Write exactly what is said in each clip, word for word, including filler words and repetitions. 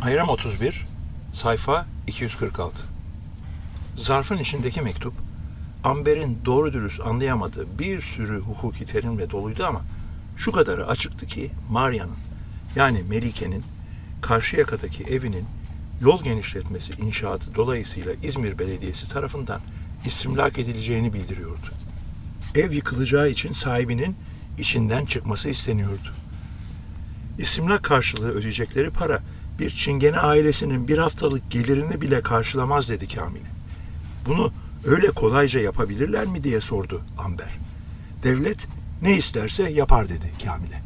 Hayram otuz bir, sayfa iki yüz kırk altı. Zarfın içindeki mektup, Amber'in doğru dürüst anlayamadığı bir sürü hukuki terimle doluydu ama şu kadarı açıktı ki Maria'nın, yani Melike'nin Karşıyaka'daki evinin yol genişletmesi inşaatı dolayısıyla İzmir Belediyesi tarafından istimlak edileceğini bildiriyordu. Ev yıkılacağı için sahibinin içinden çıkması isteniyordu. İstimlak karşılığı ödeyecekleri para bir Çingene ailesinin bir haftalık gelirini bile karşılamaz dedi Kamil'e. Bunu öyle kolayca yapabilirler mi diye sordu Amber. Devlet ne isterse yapar dedi Kamil'e.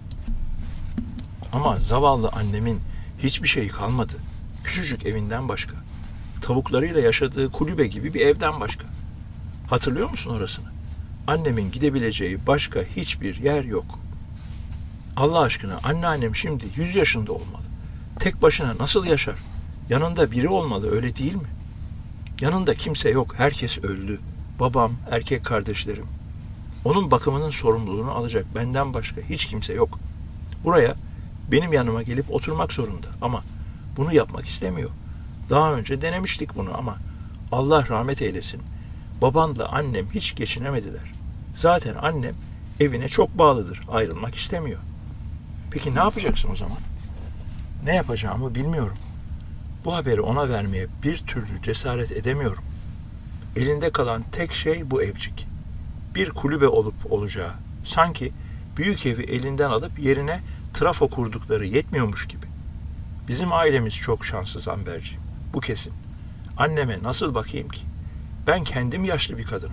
Ama zavallı annemin hiçbir şeyi kalmadı. Küçücük evinden başka. Tavuklarıyla yaşadığı kulübe gibi bir evden başka. Hatırlıyor musun orasını? Annemin gidebileceği başka hiçbir yer yok. Allah aşkına anneannem şimdi yüz yaşında olmalı. Tek başına nasıl yaşar? Yanında biri olmalı, öyle değil mi? Yanında kimse yok, herkes öldü. Babam, erkek kardeşlerim. Onun bakımının sorumluluğunu alacak benden başka hiç kimse yok. Buraya benim yanıma gelip oturmak zorunda ama bunu yapmak istemiyor. Daha önce denemiştik bunu ama Allah rahmet eylesin. Babanla annem hiç geçinemediler. Zaten annem evine çok bağlıdır, ayrılmak istemiyor. Peki ne yapacaksın o zaman? Ne yapacağımı bilmiyorum. Bu haberi ona vermeye bir türlü cesaret edemiyorum. Elinde kalan tek şey bu evcik. Bir kulübe olup olacağı, sanki büyük evi elinden alıp yerine trafo kurdukları yetmiyormuş gibi. Bizim ailemiz çok şanssız Amberciğim, bu kesin. Anneme nasıl bakayım ki? Ben kendim yaşlı bir kadınım.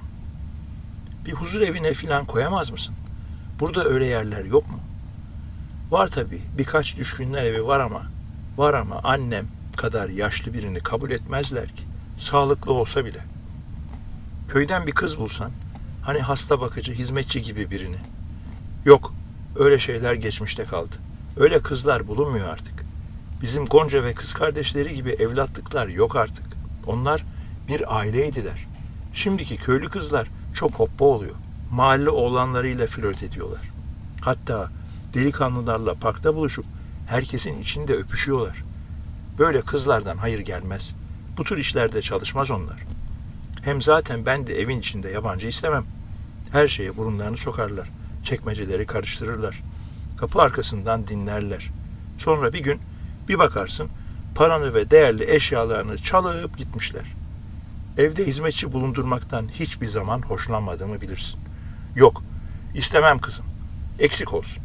Bir huzur evine filan koyamaz mısın? Burada öyle yerler yok mu? Var tabii, birkaç düşkünler evi var ama, var ama annem kadar yaşlı birini kabul etmezler ki, sağlıklı olsa bile. Köyden bir kız bulsan, hani hasta bakıcı, hizmetçi gibi birini. Yok, öyle şeyler geçmişte kaldı. Öyle kızlar bulunmuyor artık. Bizim Gonca ve kız kardeşleri gibi evlatlıklar yok artık. Onlar bir aileydiler. Şimdiki köylü kızlar çok hoppa oluyor. Mahalle oğlanlarıyla flört ediyorlar. Hatta delikanlılarla parkta buluşup herkesin içinde öpüşüyorlar. Böyle kızlardan hayır gelmez. Bu tür işlerde çalışmaz onlar. Hem zaten ben de evin içinde yabancı istemem. Her şeye burunlarını sokarlar. Çekmeceleri karıştırırlar. Kapı arkasından dinlerler. Sonra bir gün bir bakarsın paranı ve değerli eşyalarını çalıp gitmişler. Evde hizmetçi bulundurmaktan hiçbir zaman hoşlanmadığımı bilirsin. Yok, istemem kızım. Eksik olsun.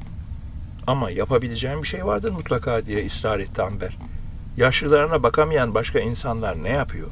Ama yapabileceğim bir şey vardır mutlaka diye ısrar etti Amber. Yaşlılarına bakamayan başka insanlar ne yapıyor?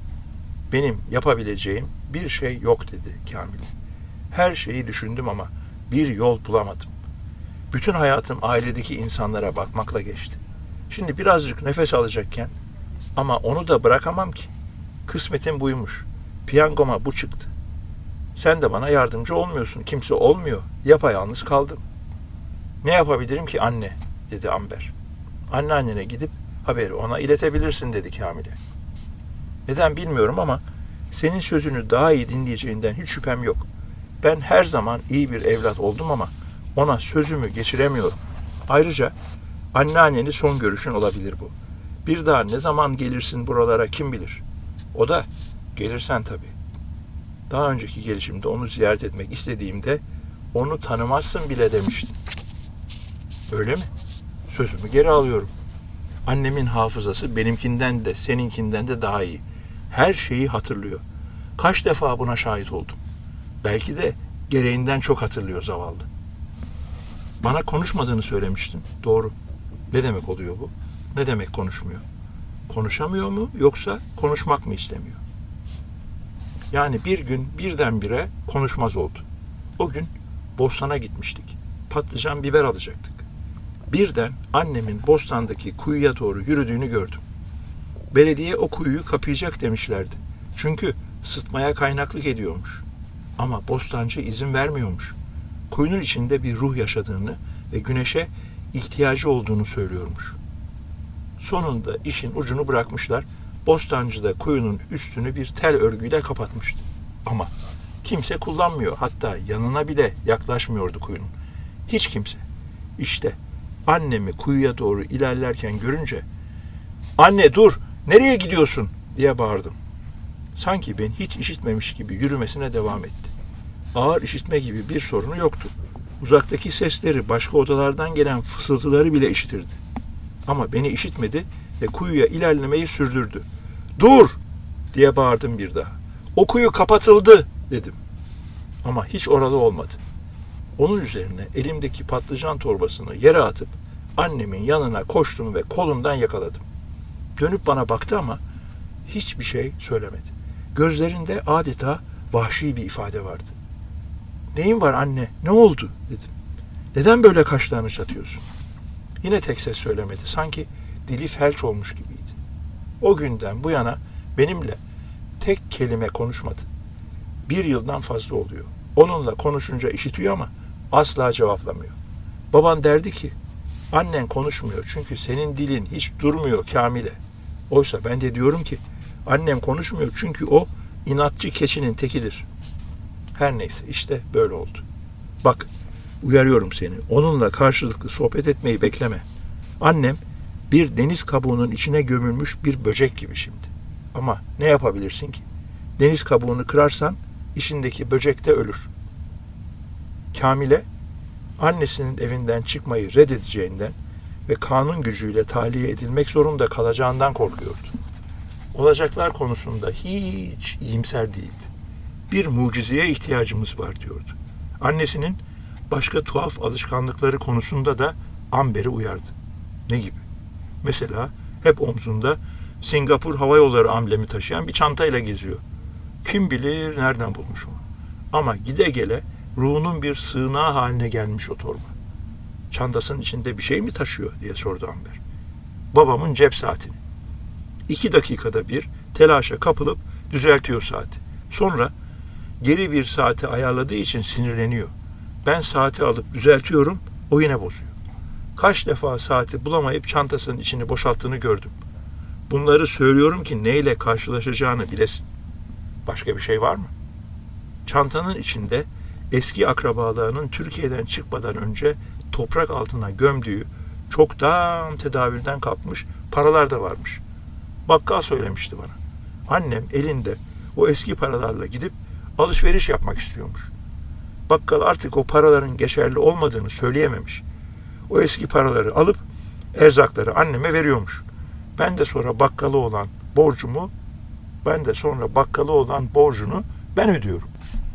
Benim yapabileceğim bir şey yok dedi Kamil. Her şeyi düşündüm ama bir yol bulamadım. Bütün hayatım ailedeki insanlara bakmakla geçti. Şimdi birazcık nefes alacakken ama onu da bırakamam ki. Kısmetim buymuş. Piyangoma bu çıktı. Sen de bana yardımcı olmuyorsun. Kimse olmuyor. Yapayalnız kaldım. Ne yapabilirim ki anne? Dedi Amber. Anneannene gidip haberi ona iletebilirsin dedi Kamil'e. Neden bilmiyorum ama senin sözünü daha iyi dinleyeceğinden hiç şüphem yok. Ben her zaman iyi bir evlat oldum ama ona sözümü geçiremiyorum. Ayrıca anneanneni son görüşün olabilir bu. Bir daha ne zaman gelirsin buralara kim bilir. O da gelirsen tabii. Daha önceki gelişimde onu ziyaret etmek istediğimde onu tanımazsın bile demiştin. Öyle mi? Sözümü geri alıyorum. Annemin hafızası benimkinden de seninkinden de daha iyi. Her şeyi hatırlıyor. Kaç defa buna şahit oldum. Belki de gereğinden çok hatırlıyor zavallı. Bana konuşmadığını söylemiştin. Doğru. Ne demek oluyor bu? Ne demek konuşmuyor? Konuşamıyor mu yoksa konuşmak mı istemiyor? Yani bir gün birdenbire konuşmaz oldu. O gün bostana gitmiştik. Patlıcan biber alacaktık. Birden annemin bostandaki kuyuya doğru yürüdüğünü gördüm. Belediye o kuyuyu kapayacak demişlerdi. Çünkü sıtmaya kaynaklık ediyormuş. Ama bostancı izin vermiyormuş. Kuyunun içinde bir ruh yaşadığını ve güneşe ihtiyacı olduğunu söylüyormuş. Sonunda işin ucunu bırakmışlar. Bostancı da kuyunun üstünü bir tel örgüyle kapatmıştı. Ama kimse kullanmıyor. Hatta yanına bile yaklaşmıyordu kuyunun. Hiç kimse. İşte annemi kuyuya doğru ilerlerken görünce "Anne dur, nereye gidiyorsun?" diye bağırdım. Sanki ben hiç işitmemiş gibi yürümesine devam etti. Ağır işitme gibi bir sorunu yoktu. Uzaktaki sesleri, başka odalardan gelen fısıltıları bile işitirdi. Ama beni işitmedi ve kuyuya ilerlemeyi sürdürdü. "Dur!" diye bağırdım bir daha. "O kuyu kapatıldı!" dedim. Ama hiç oralı olmadı. Onun üzerine elimdeki patlıcan torbasını yere atıp annemin yanına koştum ve kolundan yakaladım. Dönüp bana baktı ama hiçbir şey söylemedi. Gözlerinde adeta vahşi bir ifade vardı. "Neyin var anne? Ne oldu?" dedim. "Neden böyle kaşlarını çatıyorsun?" Yine tek ses söylemedi. Sanki dili felç olmuş gibiydi. O günden bu yana benimle tek kelime konuşmadı. Bir yıldan fazla oluyor. Onunla konuşunca işitiyor ama asla cevaplamıyor. Baban derdi ki, "Annen konuşmuyor çünkü senin dilin hiç durmuyor Kamile." Oysa ben de diyorum ki, annem konuşmuyor çünkü o inatçı keçinin tekidir. Her neyse işte böyle oldu. Bak, uyarıyorum seni, onunla karşılıklı sohbet etmeyi bekleme. Annem bir deniz kabuğunun içine gömülmüş bir böcek gibi şimdi. Ama ne yapabilirsin ki? Deniz kabuğunu kırarsan içindeki böcek de ölür. Kamile, annesinin evinden çıkmayı reddedeceğinden ve kanun gücüyle tahliye edilmek zorunda kalacağından korkuyordu. Olacaklar konusunda hiç iyimser değildi. Bir mucizeye ihtiyacımız var diyordu. Annesinin başka tuhaf alışkanlıkları konusunda da Amber'i uyardı. Ne gibi? Mesela hep omzunda Singapur Hava Yolları amblemi taşıyan bir çantayla geziyor. Kim bilir nereden bulmuş onu. Ama gide gele ruhunun bir sığınağı haline gelmiş o torba. "Çantasının içinde bir şey mi taşıyor?" diye sordu Amber. "Babamın cep saatini." İki dakikada bir telaşa kapılıp düzeltiyor saati. Sonra geri bir saate ayarladığı için sinirleniyor. Ben saati alıp düzeltiyorum, o yine bozuyor. Kaç defa saati bulamayıp çantasının içini boşalttığını gördüm. Bunları söylüyorum ki neyle karşılaşacağını bilesin. Başka bir şey var mı? Çantanın içinde eski akrabalarının Türkiye'den çıkmadan önce toprak altına gömdüğü, çoktan tedavülden kalkmış paralar da varmış. Bakkal söylemişti bana. Annem elinde o eski paralarla gidip alışveriş yapmak istiyormuş. Bakkal artık o paraların geçerli olmadığını söyleyememiş. O eski paraları alıp erzakları anneme veriyormuş. Ben de sonra bakkalı olan borcumu, ben de sonra bakkalı olan borcunu ben ödüyorum.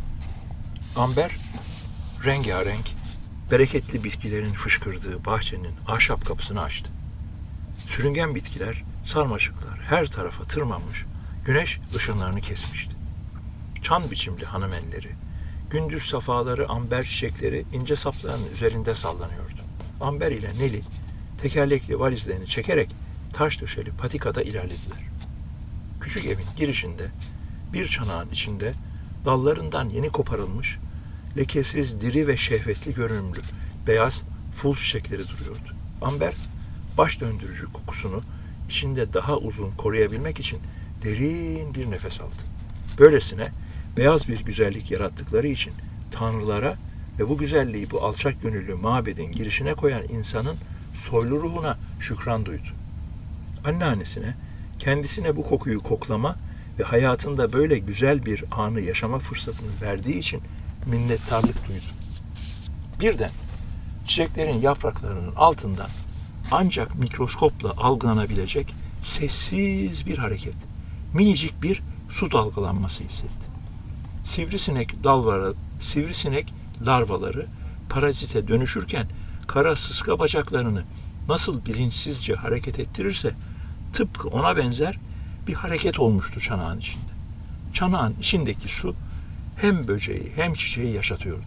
Amber, rengarenk, bereketli bitkilerin fışkırdığı bahçenin ahşap kapısını açtı. Sürüngen bitkiler, sarmaşıklar her tarafa tırmanmış, güneş ışınlarını kesmişti. Çan biçimli hanım elleri, gündüz safaları amber çiçekleri ince saplarının üzerinde sallanıyordu. Amber ile Neli tekerlekli valizlerini çekerek taş döşeli patikada ilerlediler. Küçük evin girişinde bir çanağın içinde dallarından yeni koparılmış, lekesiz, diri ve şehvetli görünümlü beyaz ful çiçekleri duruyordu. Amber baş döndürücü kokusunu içinde daha uzun koruyabilmek için derin bir nefes aldı. Böylesine beyaz bir güzellik yarattıkları için tanrılara ve bu güzelliği bu alçak gönüllü mabedin girişine koyan insanın soylu ruhuna şükran duydu. Anneannesine, kendisine bu kokuyu koklama ve hayatında böyle güzel bir anı yaşama fırsatını verdiği için minnettarlık duydu. Birden çiçeklerin yapraklarının altından ancak mikroskopla algılanabilecek sessiz bir hareket, minicik bir su dalgalanması hissetti. Sivrisinek dalları, sivrisinek larvaları parazite dönüşürken kara sıska bacaklarını nasıl bilinçsizce hareket ettirirse tıpkı ona benzer bir hareket olmuştu çanağın içinde. Çanağın içindeki su hem böceği hem çiçeği yaşatıyordu.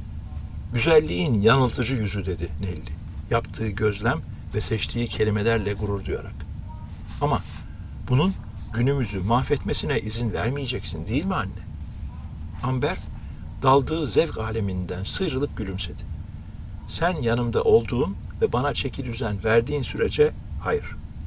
"Güzelliğin yanıltıcı yüzü," dedi Nelli, yaptığı gözlem ve seçtiği kelimelerle gurur duyarak. "Ama bunun günümüzü mahvetmesine izin vermeyeceksin değil mi anne?" Amber daldığı zevk aleminden sıyrılıp gülümsedi. "Sen yanımda olduğun ve bana çeki düzen verdiğin sürece hayır."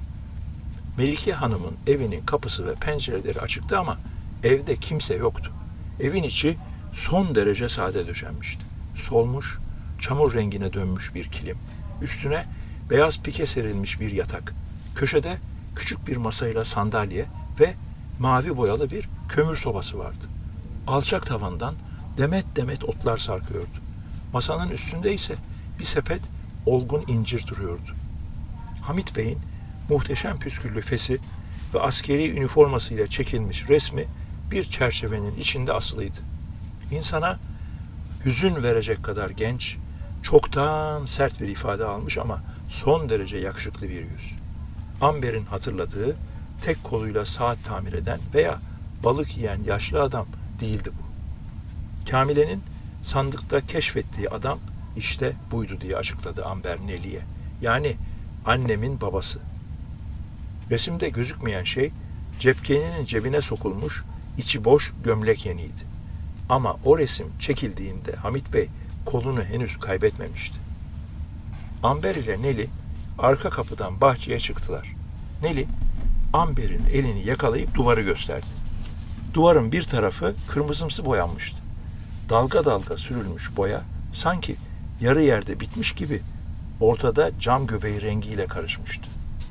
Melike Hanım'ın evinin kapısı ve pencereleri açıktı ama evde kimse yoktu. Evin içi son derece sade döşenmişti. Solmuş, çamur rengine dönmüş bir kilim. Üstüne beyaz pike serilmiş bir yatak, köşede küçük bir masayla sandalye ve mavi boyalı bir kömür sobası vardı. Alçak tavandan demet demet otlar sarkıyordu. Masanın üstünde ise bir sepet olgun incir duruyordu. Hamit Bey'in muhteşem püsküllü fesi ve askeri üniformasıyla çekilmiş resmi bir çerçevenin içinde asılıydı. İnsana hüzün verecek kadar genç, çoktan sert bir ifade almış ama son derece yakışıklı bir yüz. Amber'in hatırladığı, tek koluyla saat tamir eden veya balık yiyen yaşlı adam değildi bu. Kamile'nin sandıkta keşfettiği adam işte buydu diye açıkladı Amber Nelly'e. Yani annemin babası. Resimde gözükmeyen şey cepkeninin cebine sokulmuş, içi boş gömlek yeniydi. Ama o resim çekildiğinde Hamit Bey kolunu henüz kaybetmemişti. Amber ile Nelly arka kapıdan bahçeye çıktılar. Nelly, Amber'in elini yakalayıp duvarı gösterdi. Duvarın bir tarafı kırmızımsı boyanmıştı. Dalga dalga sürülmüş boya sanki yarı yerde bitmiş gibi ortada cam göbeği rengiyle karışmıştı.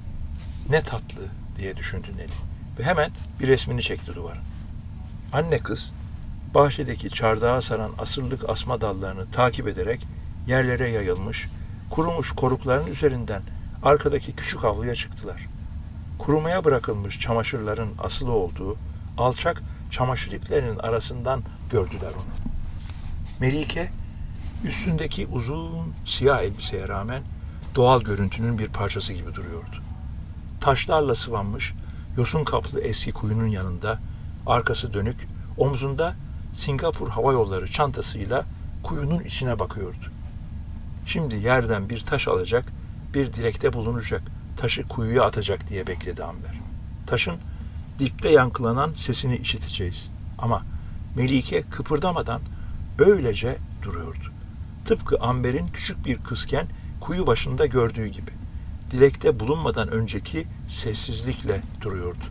Ne tatlı diye düşündü Nelly ve hemen bir resmini çekti duvarın. Anne kız bahçedeki çardağa saran asırlık asma dallarını takip ederek yerlere yayılmış, kurumuş korukların üzerinden arkadaki küçük avluya çıktılar. Kurumaya bırakılmış çamaşırların asılı olduğu alçak çamaşır iplerinin arasından gördüler onu. Melike, üstündeki uzun siyah elbiseye rağmen doğal görüntünün bir parçası gibi duruyordu. Taşlarla sıvanmış, yosun kaplı eski kuyunun yanında, arkası dönük, omzunda Singapur Hava Yolları çantasıyla kuyunun içine bakıyordu. Şimdi yerden bir taş alacak, bir dilekte bulunacak, taşı kuyuya atacak diye bekledi Amber. Taşın dipte yankılanan sesini işiteceğiz. Ama Melike kıpırdamadan öylece duruyordu. Tıpkı Amber'in küçük bir kızken kuyu başında gördüğü gibi. Dilekte bulunmadan önceki sessizlikle duruyordu.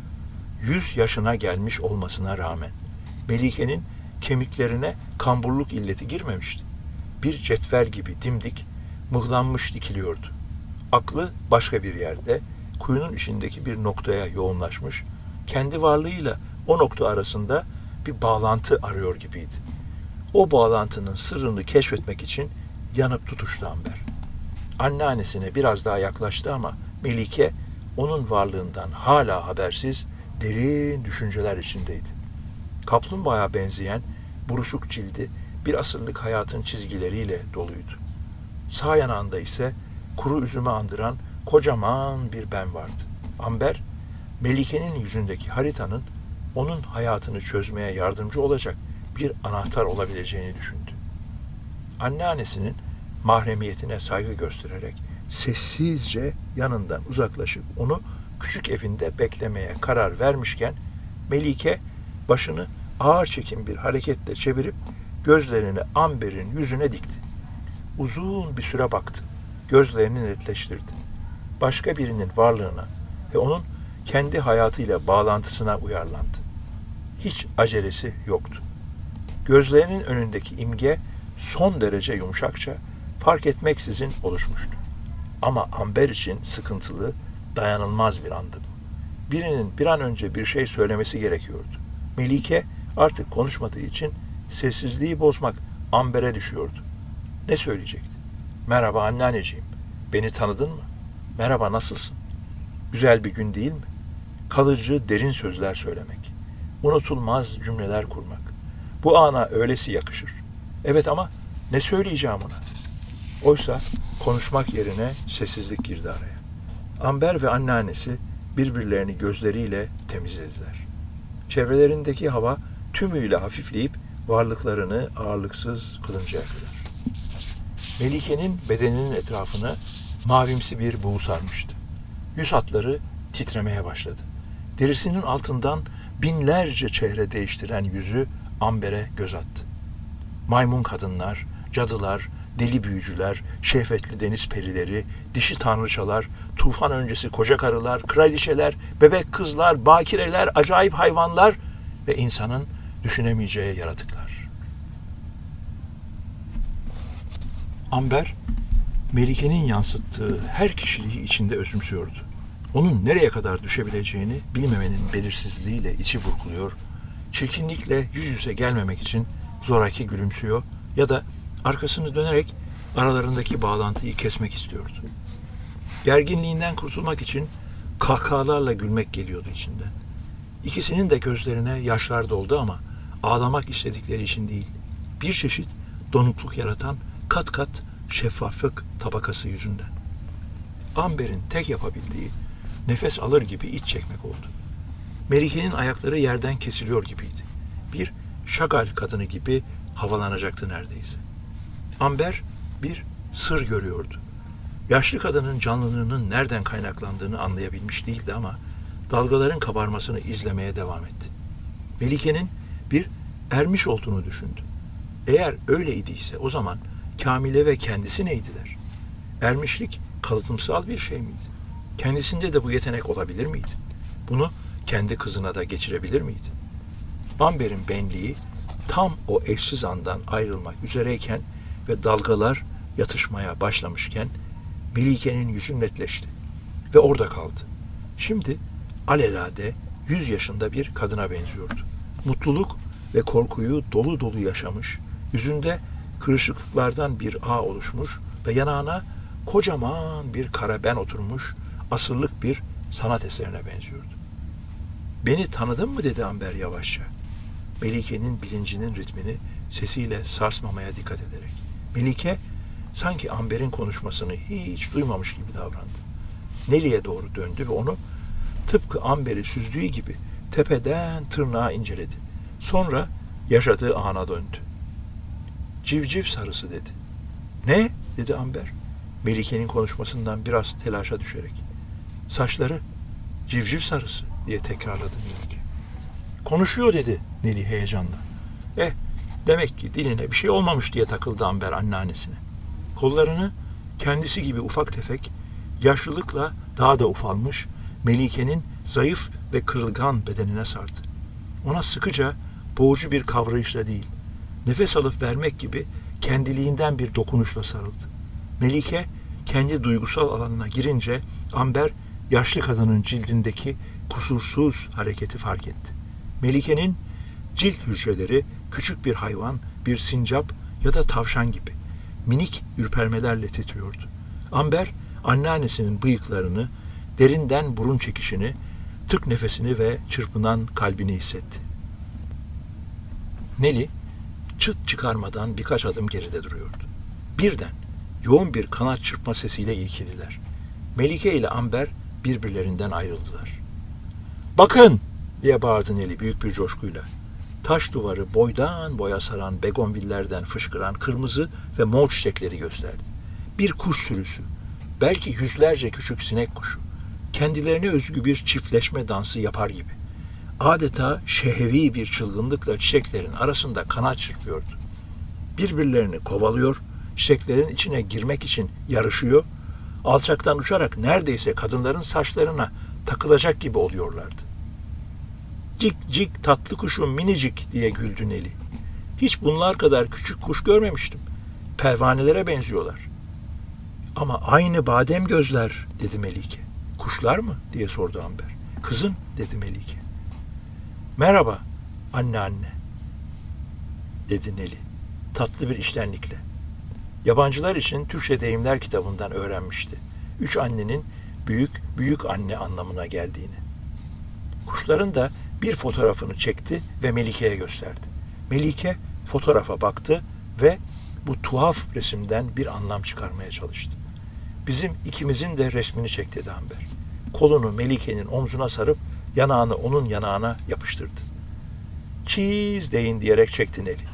Yüz yaşına gelmiş olmasına rağmen Melike'nin kemiklerine kamburluk illeti girmemişti. Bir cetvel gibi dimdik, mıhlanmış dikiliyordu. Aklı başka bir yerde, kuyunun içindeki bir noktaya yoğunlaşmış, kendi varlığıyla o nokta arasında bir bağlantı arıyor gibiydi. O bağlantının sırrını keşfetmek için yanıp tutuştu Amber. Anneannesine biraz daha yaklaştı ama Melike onun varlığından hala habersiz derin düşünceler içindeydi. Kaplumbağaya benzeyen buruşuk cildi bir asırlık hayatın çizgileriyle doluydu. Sağ yanağında ise kuru üzümü andıran kocaman bir ben vardı. Amber, Melike'nin yüzündeki haritanın onun hayatını çözmeye yardımcı olacak bir anahtar olabileceğini düşündü. Anneannesinin mahremiyetine saygı göstererek sessizce yanından uzaklaşıp onu küçük evinde beklemeye karar vermişken Melike başını ağır çekim bir hareketle çevirip gözlerini Amber'in yüzüne dikti. Uzun bir süre baktı. Gözlerini netleştirdi. Başka birinin varlığına ve onun kendi hayatıyla bağlantısına uyarlandı. Hiç acelesi yoktu. Gözlerinin önündeki imge son derece yumuşakça, fark etmeksizin oluşmuştu. Ama Amber için sıkıntılı, dayanılmaz bir andı bu. Birinin bir an önce bir şey söylemesi gerekiyordu. Melike artık konuşmadığı için sessizliği bozmak Amber'e düşüyordu. Ne söyleyecekti? Merhaba anneanneciğim, beni tanıdın mı? Merhaba, nasılsın? Güzel bir gün değil mi? Kalıcı, derin sözler söylemek. Unutulmaz cümleler kurmak. Bu ana öylesi yakışır. Evet ama ne söyleyeceğim ona? Oysa konuşmak yerine sessizlik girdi araya. Amber ve anneannesi birbirlerini gözleriyle temizlediler. Çevrelerindeki hava tümüyle hafifleyip varlıklarını ağırlıksız kılıncaya kadar. Melike'nin bedeninin etrafını mavimsi bir buğu sarmıştı. Yüz hatları titremeye başladı. Derisinin altından binlerce çehre değiştiren yüzü Amber'e göz attı. Maymun kadınlar, cadılar, deli büyücüler, şehvetli deniz perileri, dişi tanrıçalar, tufan öncesi koca karılar, kraliçeler, bebek kızlar, bakireler, acayip hayvanlar ve insanın düşünemeyeceği yaratıklar. Amber, Melike'nin yansıttığı her kişiliği içinde özümsüyordu. Onun nereye kadar düşebileceğini bilmemenin belirsizliğiyle içi burkuluyor, çirkinlikle yüz yüze gelmemek için zoraki gülümsüyor ya da arkasını dönerek aralarındaki bağlantıyı kesmek istiyordu. Gerginliğinden kurtulmak için kahkahalarla gülmek geliyordu içinden. İkisinin de gözlerine yaşlar doldu ama ağlamak istedikleri için değil, bir çeşit donukluk yaratan kat kat şeffaflık tabakası yüzünden. Amber'in tek yapabildiği nefes alır gibi iç çekmek oldu. Melike'nin ayakları yerden kesiliyor gibiydi. Bir Şagal kadını gibi havalanacaktı neredeyse. Amber bir sır görüyordu. Yaşlı kadının canlılığının nereden kaynaklandığını anlayabilmiş değildi ama dalgaların kabarmasını izlemeye devam etti. Melike'nin bir ermiş olduğunu düşündü. Eğer öyle idiyse o zaman Kamile ve kendisi neydiler? Ermişlik kalıtımsal bir şey miydi? Kendisinde de bu yetenek olabilir miydi? Bunu kendi kızına da geçirebilir miydi? Amber'in benliği tam o eşsiz andan ayrılmak üzereyken ve dalgalar yatışmaya başlamışken Melike'nin yüzü netleşti ve orada kaldı. Şimdi alelade yüz yaşında bir kadına benziyordu. Mutluluk ve korkuyu dolu dolu yaşamış, yüzünde kırışıklıklardan bir ağ oluşmuş ve yanağına kocaman bir kara ben oturmuş, asırlık bir sanat eserine benziyordu. "Beni tanıdın mı?" dedi Amber yavaşça. Melike'nin bilincinin ritmini sesiyle sarsmamaya dikkat ederek. Melike sanki Amber'in konuşmasını hiç duymamış gibi davrandı. Nelly'e doğru döndü ve onu tıpkı Amber'i süzdüğü gibi tepeden tırnağa inceledi. Sonra yaşadığı ana döndü. "Civciv sarısı" dedi. "Ne?" dedi Amber, Melike'nin konuşmasından biraz telaşa düşerek. "Saçları civciv sarısı" diye tekrarladı Melike. "Konuşuyor" dedi Nelly heyecanla. Eh, demek ki diline bir şey olmamış diye takıldı Amber anneannesine. Kollarını kendisi gibi ufak tefek, yaşlılıkla daha da ufalmış Melike'nin zayıf ve kırılgan bedenine sardı. Ona sıkıca, boğucu bir kavrayışla değil, nefes alıp vermek gibi kendiliğinden bir dokunuşla sarıldı. Melike kendi duygusal alanına girince Amber yaşlı kadının cildindeki kusursuz hareketi fark etti. Melike'nin cilt hücreleri küçük bir hayvan, bir sincap ya da tavşan gibi minik ürpermelerle titriyordu. Amber anneannesinin bıyıklarını, derinden burun çekişini, tık nefesini ve çırpınan kalbini hissetti. Nelly çıt çıkarmadan birkaç adım geride duruyordu. Birden yoğun bir kanat çırpma sesiyle ilkildiler. Melike ile Amber birbirlerinden ayrıldılar. "Bakın!" diye bağırdı Nelly büyük bir coşkuyla. Taş duvarı boydan boya saran begonvillerden fışkıran kırmızı ve mor çiçekleri gösterdi. Bir kuş sürüsü, belki yüzlerce küçük sinek kuşu, kendilerine özgü bir çiftleşme dansı yapar gibi. Adeta şehevi bir çılgınlıkla çiçeklerin arasında kanat çırpıyordu. Birbirlerini kovalıyor, çiçeklerin içine girmek için yarışıyor, alçaktan uçarak neredeyse kadınların saçlarına takılacak gibi oluyorlardı. "Cik cik tatlı kuşum minicik" diye güldü Nelly. "Hiç bunlar kadar küçük kuş görmemiştim. Pervanelere benziyorlar." "Ama aynı badem gözler" dedi Melike. "Kuşlar mı?" diye sordu Amber. "Kızım" dedi Melike. "Merhaba anneanne" dedi Nelly tatlı bir içtenlikle. Yabancılar için Türkçe deyimler kitabından öğrenmişti. Üç annenin büyük büyük anne anlamına geldiğini. Kuşların da bir fotoğrafını çekti ve Melike'ye gösterdi. Melike fotoğrafa baktı ve bu tuhaf resimden bir anlam çıkarmaya çalıştı. "Bizim ikimizin de resmini çek" dedi Amber. Kolunu Melike'nin omzuna sarıp yanağını onun yanağına yapıştırdı. "Cheese deyin" diyerek çekti Nelly.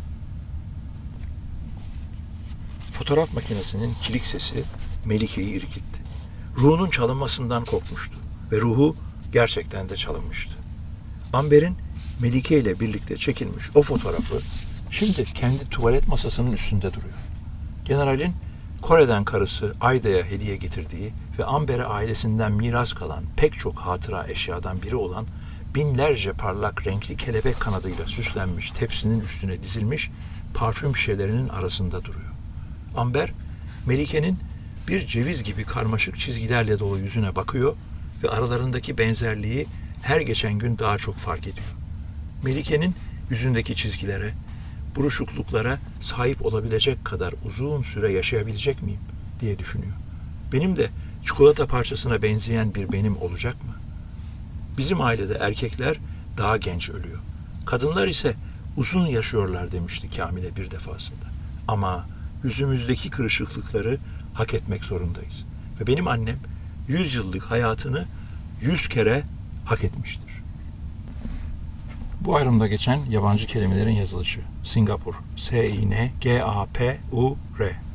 Fotoğraf makinesinin kilik sesi Melike'yi irkitti. Ruhunun çalınmasından korkmuştu ve ruhu gerçekten de çalınmıştı. Amber'in Melike ile birlikte çekilmiş o fotoğrafı şimdi kendi tuvalet masasının üstünde duruyor. Generalin Kore'den karısı Ayda'ya hediye getirdiği ve Amber'e ailesinden miras kalan pek çok hatıra eşyadan biri olan binlerce parlak renkli kelebek kanadıyla süslenmiş tepsinin üstüne dizilmiş parfüm şişelerinin arasında duruyor. Amber, Melike'nin bir ceviz gibi karmaşık çizgilerle dolu yüzüne bakıyor ve aralarındaki benzerliği her geçen gün daha çok fark ediyor. Melike'nin yüzündeki çizgilere, buruşukluklara sahip olabilecek kadar uzun süre yaşayabilecek miyim diye düşünüyor. Benim de çikolata parçasına benzeyen bir benim olacak mı? Bizim ailede erkekler daha genç ölüyor. Kadınlar ise uzun yaşıyorlar demişti Kamil'e bir defasında. Ama yüzümüzdeki kırışıklıkları hak etmek zorundayız. Ve benim annem yüz yıllık hayatını yüz kere hak etmiştir. Bu ayrımda geçen yabancı kelimelerin yazılışı. Singapur. S-I-N-G-A-P-U-R